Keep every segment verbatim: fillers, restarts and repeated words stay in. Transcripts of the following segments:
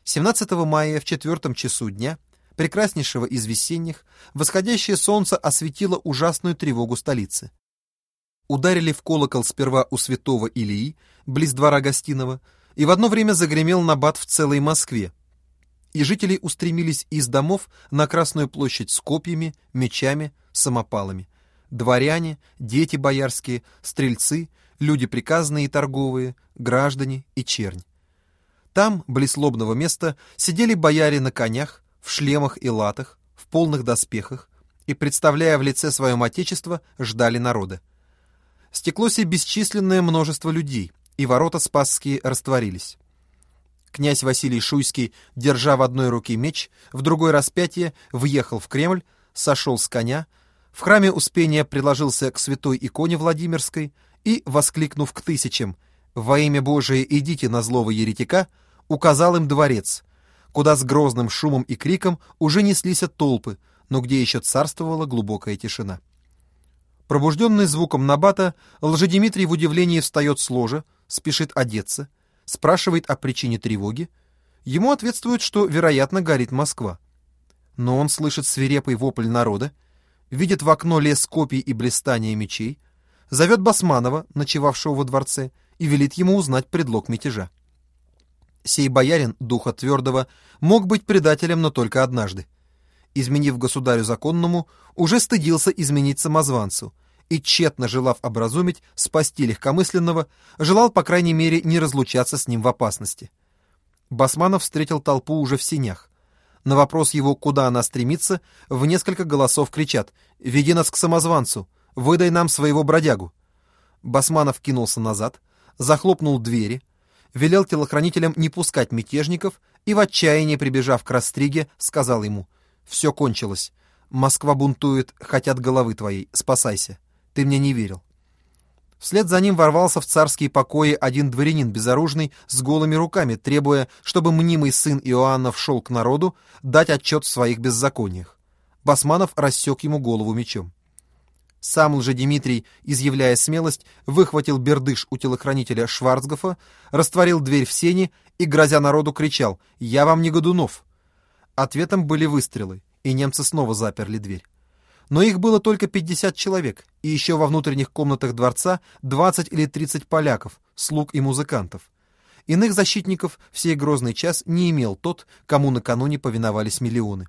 семнадцатого мая в четвертом часу дня, прекраснейшего из весенних, восходящее солнце осветило ужасную тревогу столицы. Ударили в колокол сперва у святого Илии, близ двора гостиного, и в одно время загремел набат в целой Москве, и жители устремились из домов на Красную площадь с копьями, мечами, самопалами. Дворяне, дети боярские, стрельцы, люди приказные и торговые, граждане и чернь. Там, близ лобного места, сидели бояре на конях, в шлемах и латах, в полных доспехах, и, представляя в лице своем отечество, ждали народа. Стеклось и бесчисленное множество людей, и ворота Спасские растворились. Князь Василий Шуйский, держа в одной руке меч, в другой распятие, въехал в Кремль, сошел с коня, в храме Успения приложился к святой иконе Владимирской и, воскликнув к тысячам «Во имя Божие идите на злого еретика», указал им дворец, куда с грозным шумом и криком уже неслись толпы, но где еще царствовала глубокая тишина. Пробужденный звуком набата, Лжедимитрий в удивлении встает с ложа, спешит одеться, спрашивает о причине тревоги. Ему ответствуют, что, вероятно, горит Москва. Но он слышит свирепый вопль народа, видит в окно лес копий и блистания мечей, зовет Басманова, ночевавшего во дворце, и велит ему узнать предлог мятежа. Сей боярин, духа твердого, мог быть предателем, но только однажды. Изменив государю законному, уже стыдился изменить самозванцу, и, тщетно желав образумить, спасти легкомысленного, желал, по крайней мере, не разлучаться с ним в опасности. Басманов встретил толпу уже в сенях. На вопрос его, куда она стремится, в несколько голосов кричат: «Веди нас к самозванцу! Выдай нам своего бродягу!» Басманов кинулся назад, захлопнул двери, велел телохранителям не пускать мятежников и, в отчаянии прибежав к Растриге, сказал ему: «Все кончилось. Москва бунтует, хотят головы твоей. Спасайся. Ты мне не верил». Вслед за ним ворвался в царские покои один дворянин безоружный с голыми руками, требуя, чтобы мнимый сын Иоаннов шел к народу дать отчет в своих беззакониях. Басманов рассек ему голову мечом. Сам Лжедимитрий, изъявляя смелость, выхватил бердыш у телохранителя Шварцгофа, растворил дверь в сени и, грозя народу, кричал: «Я вам не Годунов!». Ответом были выстрелы, и немцы снова заперли дверь. Но их было только пятьдесят человек, и еще во внутренних комнатах дворца двадцать или тридцать поляков, слуг и музыкантов. Иных защитников в сей грозный час не имел тот, кому накануне повиновались миллионы.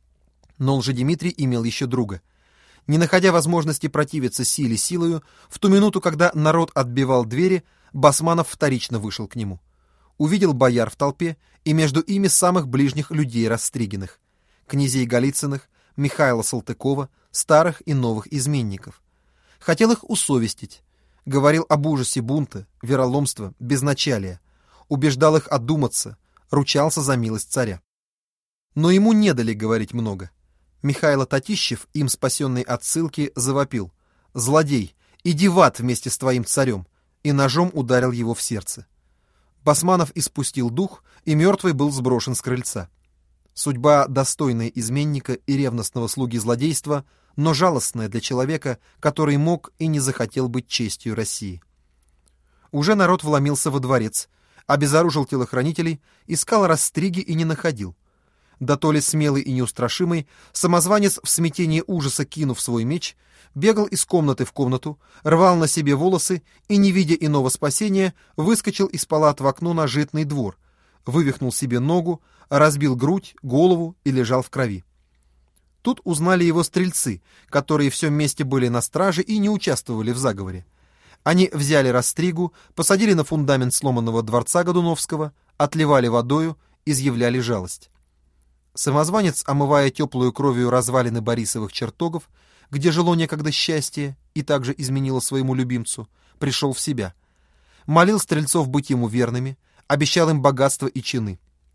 Но Лжедимитрий имел еще друга. Не находя возможности противиться силе силою, в ту минуту, когда народ отбивал двери, Басманов вторично вышел к нему. Увидел бояр в толпе, и между ими самых ближних людей Растригиных, князей Голицыных, Михаила Салтыкова, старых и новых изменников. Хотел их усовестить, говорил об ужасе бунта, вероломства, безначалия, убеждал их одуматься, ручался за милость царя. Но ему не дали говорить много. Михайло Татищев, им спасенный от ссылки, завопил: «Злодей, иди в ад вместе с твоим царем!» и ножом ударил его в сердце. Басманов испустил дух, и мертвый был сброшен с крыльца. Судьба достойная изменника и ревностного слуги злодейства, но жалостная для человека, который мог и не захотел быть честью России. Уже народ вломился во дворец, обезоружил телохранителей, искал Растриги и не находил. Да то ли смелый и неустрашимый, самозванец в смятении ужаса, кинув свой меч, бегал из комнаты в комнату, рвал на себе волосы и, не видя иного спасения, выскочил из палат в окно на житный двор, вывихнул себе ногу, разбил грудь, голову и лежал в крови. Тут узнали его стрельцы, которые все вместе были на страже и не участвовали в заговоре. Они взяли Растригу, посадили на фундамент сломанного дворца Годуновского, отливали водою, изъявляли жалость. Самозванец, омывая теплую кровью развалины Борисовых чертогов, где жило некогда счастье и также изменило своему любимцу, пришел в себя. Молил стрельцов быть ему верными, обещал им богатство и чины.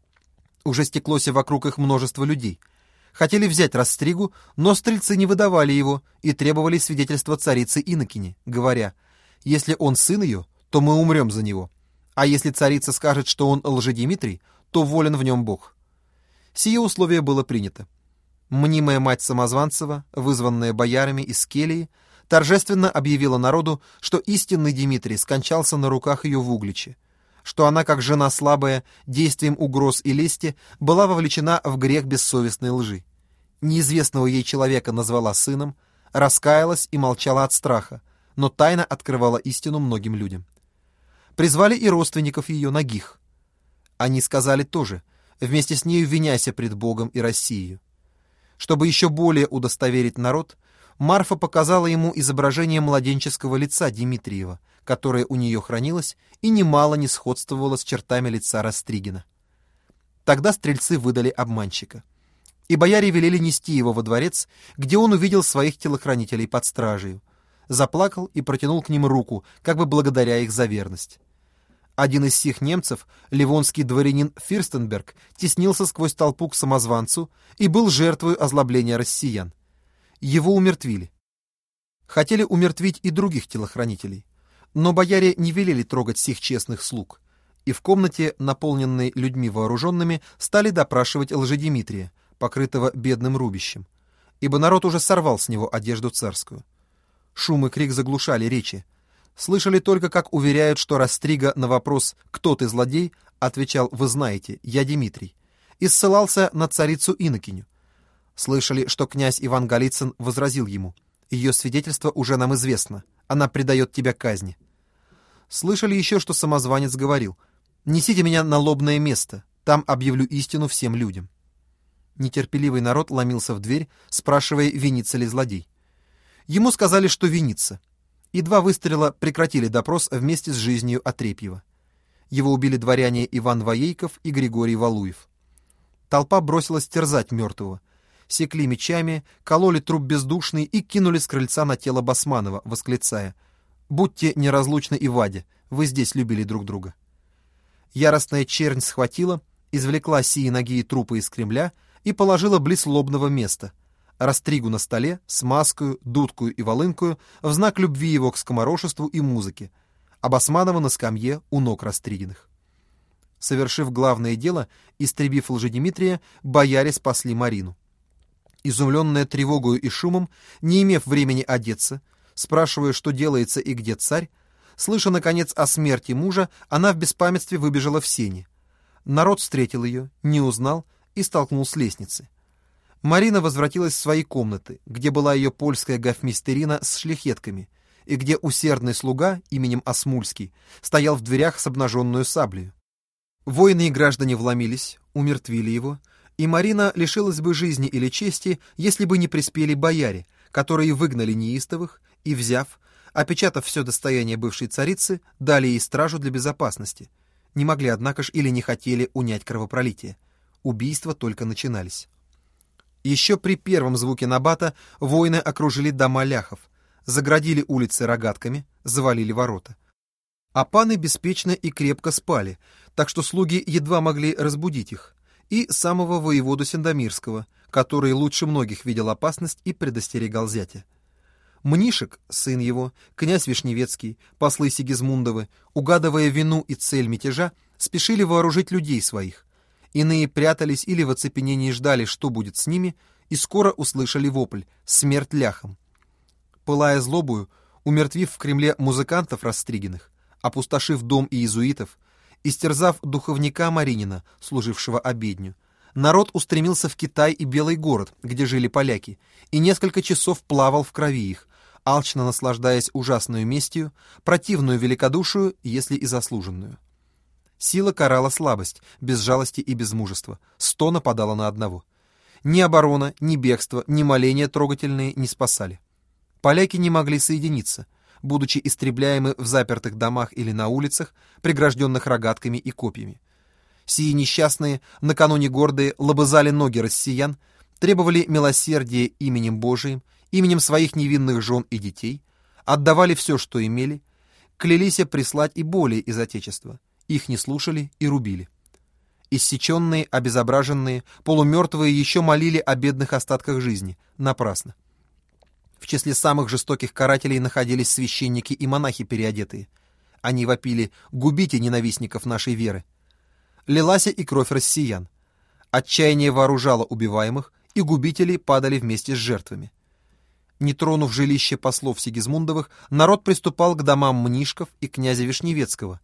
Уже стеклось вокруг их множество людей. Хотели взять Растригу, но стрельцы не выдавали его и требовали свидетельства царицы Иннокени, говоря: «Если он сын ее, то мы умрем за него, а если царица скажет, что он Лжедимитрий, то волен в нем Бог». Сие условие было принято. Мнимая мать Самозванцева, вызванная боярами из келии, торжественно объявила народу, что истинный Димитрий скончался на руках ее в Угличе. что она, как жена слабая, действием угроз и лести, была вовлечена в грех бессовестной лжи. Неизвестного ей человека назвала сыном, раскаялась и молчала от страха, но тайно открывала истину многим людям. Призвали и родственников ее, нагих. Они сказали тоже: вместе с нею виняйся пред Богом и Россией. Чтобы еще более удостоверить народ, Марфа показала ему изображение младенческого лица Дмитриева, которое у нее хранилось и немало не сходствовало с чертами лица Растригина. Тогда стрельцы выдали обманщика, и бояре велели нести его во дворец, где он увидел своих телохранителей под стражей, заплакал и протянул к ним руку, как бы благодаря их за верность. Один из сих немцев, ливонский дворянин Фирстенберг, теснился сквозь толпу к самозванцу и был жертвой озлобления россиян. Его умертвили. Хотели умертвить и других телохранителей, но бояре не велели трогать сих честных слуг, и в комнате, наполненной людьми вооруженными, стали допрашивать Лжедимитрия, покрытого бедным рубищем, ибо народ уже сорвал с него одежду царскую. Шум и крик заглушали речи. Слышали только, как уверяют, что Растрига на вопрос «Кто ты, злодей?» отвечал: «Вы знаете, я Дмитрий», и ссылался на царицу Иннокеню. Слышали, что князь Иван Голицын возразил ему: «Ее свидетельство уже нам известно, она предает тебя казни». Слышали еще, что самозванец говорил: «Несите меня на лобное место, там объявлю истину всем людям». Нетерпеливый народ ломился в дверь, спрашивая, винится ли злодей. Ему сказали, что винится, и два выстрела прекратили допрос вместе с жизнью Отрепьева. Его убили дворяне Иван Воейков и Григорий Валуев. Толпа бросилась терзать мертвого. Секли мечами, кололи труп бездушный и кинули с крыльца на тело Басманова, восклицая: «Будьте неразлучны и Ваде, вы здесь любили друг друга». Яростная чернь схватила, извлекла сии ноги и трупы из Кремля и положила близ лобного места, Растригу на столе с маскою, дудкою и волынкою в знак любви его к скоморошеству и музыке, а Басманова на скамье у ног Растригиных. Совершив главное дело, истребив Лжедимитрия, бояре спасли Марину. Изумленная тревогою и шумом, не имев времени одеться, спрашивая, что делается и где царь, слыша, наконец, о смерти мужа, она в беспамятстве выбежала в сени. Народ встретил ее, не узнал и столкнул с лестницы. Марина возвратилась в свои комнаты, где была ее польская гофмистерина с шляхетками, и где усердный слуга именем Осмульский стоял в дверях с обнаженную саблею. Воины и граждане вломились, умертвили его, и Марина лишилась бы жизни или чести, если бы не приспели бояре, которые выгнали неистовых и, взяв, опечатав все достояние бывшей царицы, дали ей стражу для безопасности. Не могли, однако ж, или не хотели унять кровопролитие. Убийства только начинались. Еще при первом звуке набата воины окружили дома ляхов, заградили улицы рогатками, завалили ворота. А паны беспечно и крепко спали, так что слуги едва могли разбудить их, и самого воеводу Сендомирского, который лучше многих видел опасность и предостерегал зятя. Мнишек, сын его, князь Вишневецкий, послы Сигизмундовы, угадывая вину и цель мятежа, спешили вооружить людей своих. Иные прятались или в оцепенении ждали, что будет с ними, и скоро услышали вопль «Смерть ляхам!». Пылая злобою, умертвив в Кремле музыкантов Растригиных, опустошив дом иезуитов, истерзав духовника Маринина, служившего обедню, народ устремился в Китай и Белый город, где жили поляки, и несколько часов плавал в крови их, алчно наслаждаясь ужасную местью, противную великодушию, если и заслуженную. Сила карала слабость, без жалости и без мужества. Сто нападало на одного. Ни оборона, ни бегство, ни моления трогательные не спасали. Поляки не могли соединиться, будучи истребляемы в запертых домах или на улицах, прегражденных рогатками и копьями. Сии несчастные, накануне гордые, лобызали ноги россиян, требовали милосердия именем Божиим, именем своих невинных жен и детей, отдавали все, что имели, клялись прислать и более из Отечества. Их не слушали и рубили. Иссеченные, обезображенные, полумертвые еще молили о бедных остатках жизни. Напрасно. В числе самых жестоких карателей находились священники и монахи переодетые. Они вопили: «Губите ненавистников нашей веры!» Лилась и кровь россиян. Отчаяние вооружало убиваемых, и губители падали вместе с жертвами. Не тронув жилище послов Сигизмундовых, народ приступал к домам Мнишков и князя Вишневецкого,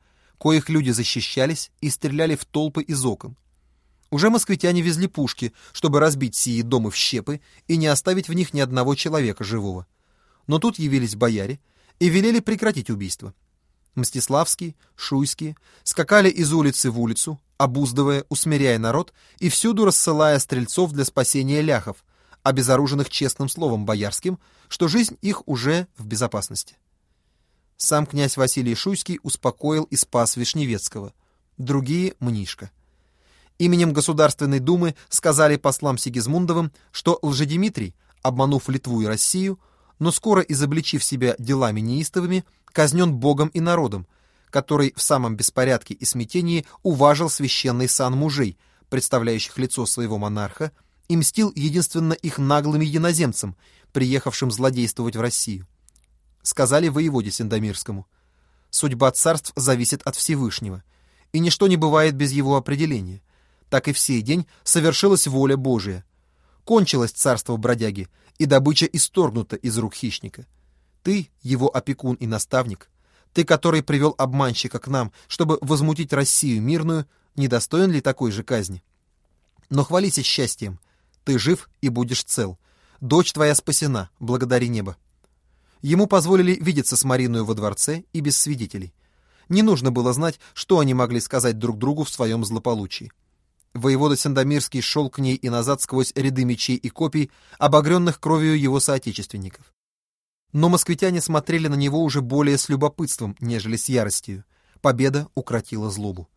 коих люди защищались и стреляли в толпы из окон. Уже москвитяне везли пушки, чтобы разбить сии дома в щепы и не оставить в них ни одного человека живого. Но тут явились бояре и велели прекратить убийство. Мстиславский, Шуйский скакали из улицы в улицу, обуздывая, усмиряя народ и всюду рассылая стрельцов для спасения ляхов, обезоруженных честным словом боярским, что жизнь их уже в безопасности. Сам князь Василий Шуйский успокоил и спас Вишневецкого, другие — Мнишка. Именем Государственной Думы сказали послам Сигизмундовым, что Лжедимитрий, обманув Литву и Россию, но скоро изобличив себя делами неистовыми, казнен Богом и народом, который в самом беспорядке и смятении уважил священный сан мужей, представляющих лицо своего монарха, и мстил единственно их наглым единоземцам, приехавшим злодействовать в Россию. Сказали воеводе Сендомирскому: «Судьба царств зависит от Всевышнего, и ничто не бывает без его определения. Так и в сей день совершилась воля Божия. Кончилось царство бродяги, и добыча исторгнута из рук хищника. Ты, его опекун и наставник, ты, который привел обманщика к нам, чтобы возмутить Россию мирную, недостоин ли такой же казни? Но хвалися счастьем, ты жив и будешь цел. Дочь твоя спасена, благодари небо». Ему позволили видеться с Мариною во дворце и без свидетелей. Не нужно было знать, что они могли сказать друг другу в своем злополучии. Воевода Сендомирский шел к ней и назад сквозь ряды мечей и копий, обогренных кровью его соотечественников. Но москвитяне смотрели на него уже более с любопытством, нежели с яростью. Победа укротила злобу.